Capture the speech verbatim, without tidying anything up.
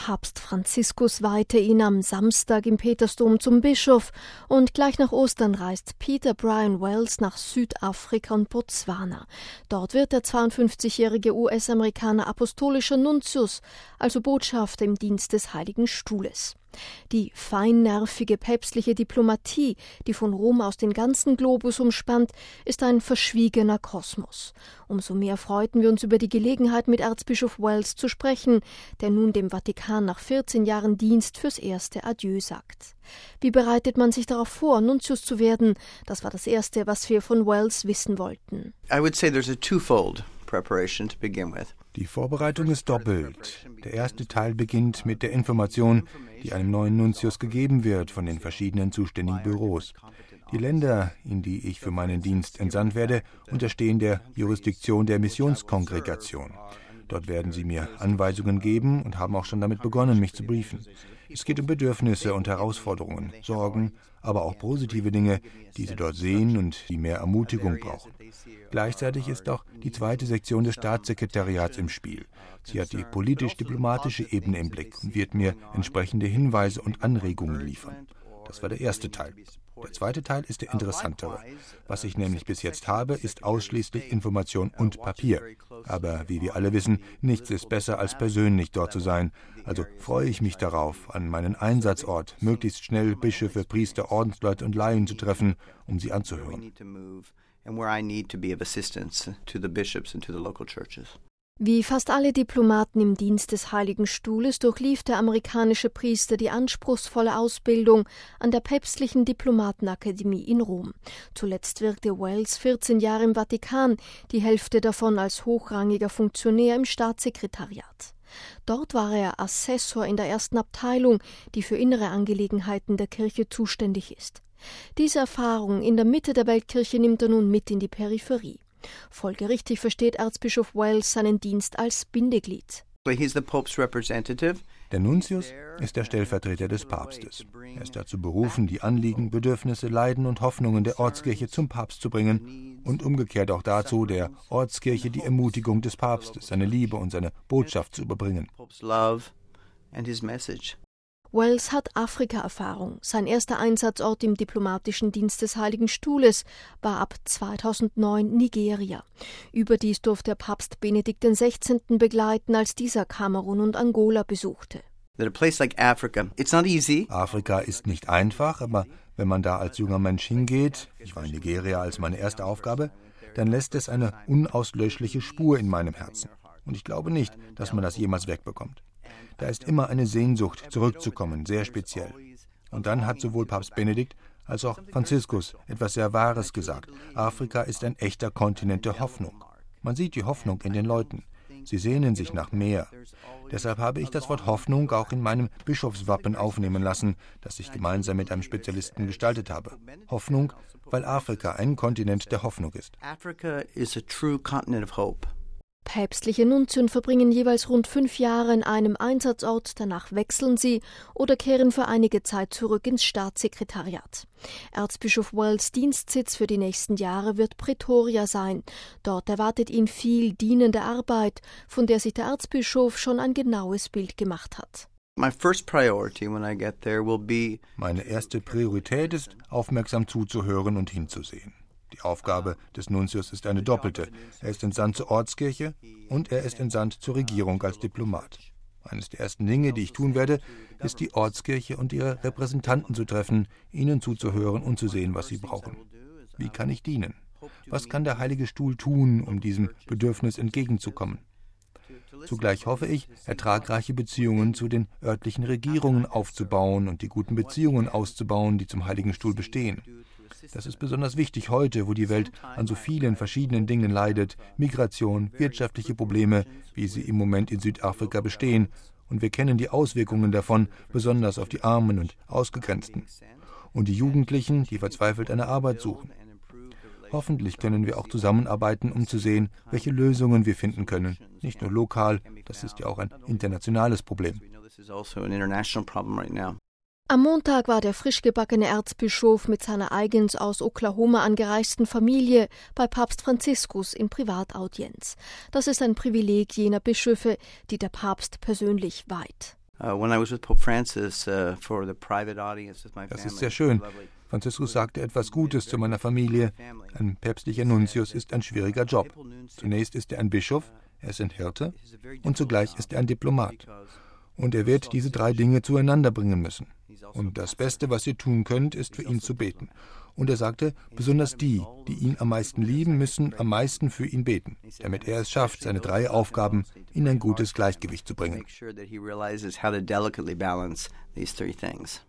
Papst Franziskus weihte ihn am Samstag im Petersdom zum Bischof und gleich nach Ostern reist Peter Brian Wells nach Südafrika und Botswana. Dort wird der zweiundfünfzigjährige U S-Amerikaner apostolischer Nuntius, also Botschafter im Dienst des Heiligen Stuhles. Die feinnervige päpstliche Diplomatie, die von Rom aus den ganzen Globus umspannt, ist ein verschwiegener Kosmos. Umso mehr freuten wir uns über die Gelegenheit, mit Erzbischof Wells zu sprechen, der nun dem Vatikan nach vierzehn Jahren Dienst fürs erste Adieu sagt. Wie bereitet man sich darauf vor, Nuntius zu werden? Das war das Erste, was wir von Wells wissen wollten. I would say there's a twofold preparation to begin with. Die Vorbereitung ist doppelt. Der erste Teil beginnt mit der Information, die einem neuen Nuntius gegeben wird von den verschiedenen zuständigen Büros. Die Länder, in die ich für meinen Dienst entsandt werde, unterstehen der Jurisdiktion der Missionskongregation. Dort werden sie mir Anweisungen geben und haben auch schon damit begonnen, mich zu briefen. Es geht um Bedürfnisse und Herausforderungen, Sorgen, aber auch positive Dinge, die sie dort sehen und die mehr Ermutigung brauchen. Gleichzeitig ist auch die zweite Sektion des Staatssekretariats im Spiel. Sie hat die politisch-diplomatische Ebene im Blick und wird mir entsprechende Hinweise und Anregungen liefern. Das war der erste Teil. Der zweite Teil ist der interessantere. Was ich nämlich bis jetzt habe, ist ausschließlich Information und Papier. Aber wie wir alle wissen, nichts ist besser, als persönlich dort zu sein. Also freue ich mich darauf, an meinen Einsatzort möglichst schnell Bischöfe, Priester, Ordensleute und Laien zu treffen, um sie anzuhören. Wie fast alle Diplomaten im Dienst des Heiligen Stuhles durchlief der amerikanische Priester die anspruchsvolle Ausbildung an der Päpstlichen Diplomatenakademie in Rom. Zuletzt wirkte Wells vierzehn Jahre im Vatikan, die Hälfte davon als hochrangiger Funktionär im Staatssekretariat. Dort war er Assessor in der ersten Abteilung, die für innere Angelegenheiten der Kirche zuständig ist. Diese Erfahrung in der Mitte der Weltkirche nimmt er nun mit in die Peripherie. Folgerichtig versteht Erzbischof Wells seinen Dienst als Bindeglied. Der Nuntius ist der Stellvertreter des Papstes. Er ist dazu berufen, die Anliegen, Bedürfnisse, Leiden und Hoffnungen der Ortskirche zum Papst zu bringen und umgekehrt auch dazu, der Ortskirche die Ermutigung des Papstes, seine Liebe und seine Botschaft zu überbringen. Wells hat Afrika-Erfahrung. Sein erster Einsatzort im diplomatischen Dienst des Heiligen Stuhles war ab zweitausendneun Nigeria. Überdies durfte er Papst Benedikt der Sechzehnte begleiten, als dieser Kamerun und Angola besuchte. Afrika ist nicht einfach, aber wenn man da als junger Mensch hingeht, ich war in Nigeria als meine erste Aufgabe, dann lässt es eine unauslöschliche Spur in meinem Herzen. Und ich glaube nicht, dass man das jemals wegbekommt. Da ist immer eine Sehnsucht, zurückzukommen, sehr speziell. Und dann hat sowohl Papst Benedikt als auch Franziskus etwas sehr Wahres gesagt. Afrika ist ein echter Kontinent der Hoffnung. Man sieht die Hoffnung in den Leuten. Sie sehnen sich nach mehr. Deshalb habe ich das Wort Hoffnung auch in meinem Bischofswappen aufnehmen lassen, das ich gemeinsam mit einem Spezialisten gestaltet habe. Hoffnung, weil Afrika ein Kontinent der Hoffnung ist. Africa is a true continent of hope. Päpstliche Nunzien verbringen jeweils rund fünf Jahre in einem Einsatzort, danach wechseln sie oder kehren für einige Zeit zurück ins Staatssekretariat. Erzbischof Wells' Dienstsitz für die nächsten Jahre wird Pretoria sein. Dort erwartet ihn viel dienende Arbeit, von der sich der Erzbischof schon ein genaues Bild gemacht hat. My first priority when I get there will be Meine erste Priorität ist, aufmerksam zuzuhören und hinzusehen. Die Aufgabe des Nuntius ist eine doppelte. Er ist entsandt zur Ortskirche und er ist entsandt zur Regierung als Diplomat. Eines der ersten Dinge, die ich tun werde, ist die Ortskirche und ihre Repräsentanten zu treffen, ihnen zuzuhören und zu sehen, was sie brauchen. Wie kann ich dienen? Was kann der Heilige Stuhl tun, um diesem Bedürfnis entgegenzukommen? Zugleich hoffe ich, ertragreiche Beziehungen zu den örtlichen Regierungen aufzubauen und die guten Beziehungen auszubauen, die zum Heiligen Stuhl bestehen. Das ist besonders wichtig heute, wo die Welt an so vielen verschiedenen Dingen leidet. Migration, wirtschaftliche Probleme, wie sie im Moment in Südafrika bestehen. Und wir kennen die Auswirkungen davon, besonders auf die Armen und Ausgegrenzten. Und die Jugendlichen, die verzweifelt eine Arbeit suchen. Hoffentlich können wir auch zusammenarbeiten, um zu sehen, welche Lösungen wir finden können. Nicht nur lokal, das ist ja auch ein internationales Problem. Am Montag war der frisch gebackene Erzbischof mit seiner eigens aus Oklahoma angereisten Familie bei Papst Franziskus in Privataudienz. Das ist ein Privileg jener Bischöfe, die der Papst persönlich weiht. Uh, when I was with Pope Francis uh, for the private audience with my family. Das ist sehr schön. Franziskus sagte etwas Gutes zu meiner Familie. Ein päpstlicher Nuntius ist ein schwieriger Job. Zunächst ist er ein Bischof, er ist ein Hirte und zugleich ist er ein Diplomat. Und er wird diese drei Dinge zueinander bringen müssen. Und das Beste, was ihr tun könnt, ist für ihn zu beten. Und er sagte, besonders die, die ihn am meisten lieben, müssen am meisten für ihn beten, damit er es schafft, seine drei Aufgaben in ein gutes Gleichgewicht zu bringen.